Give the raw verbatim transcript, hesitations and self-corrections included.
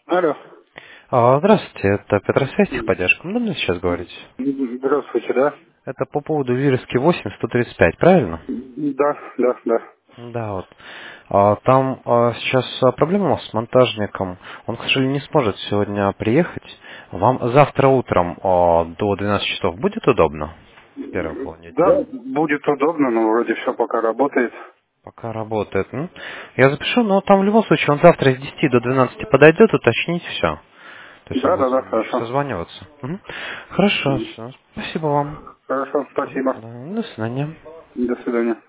Алло. А, Здравствуйте, это Петросвязь, техподдержка. Удобно сейчас говорить? Здравствуйте, да? Это по поводу вируски восемь сто тридцать пять, правильно? Да, да, да. Да, вот. А, Там а, сейчас а, проблема у нас с монтажником. Он, к сожалению, не сможет сегодня приехать. Вам завтра утром а, до двенадцати часов будет удобно? В первой половине дня. Да, будет удобно, но вроде все пока работает. Пока работает. М? Я запишу, но там в любом случае он завтра с десяти до двенадцати подойдет, уточнить все. То есть он Да, будет да, с да, вами еще хорошо. созваниваться. Мгм. Хорошо, все. Спасибо вам. Хорошо, Мгм. спасибо. Да, до свидания. До свидания.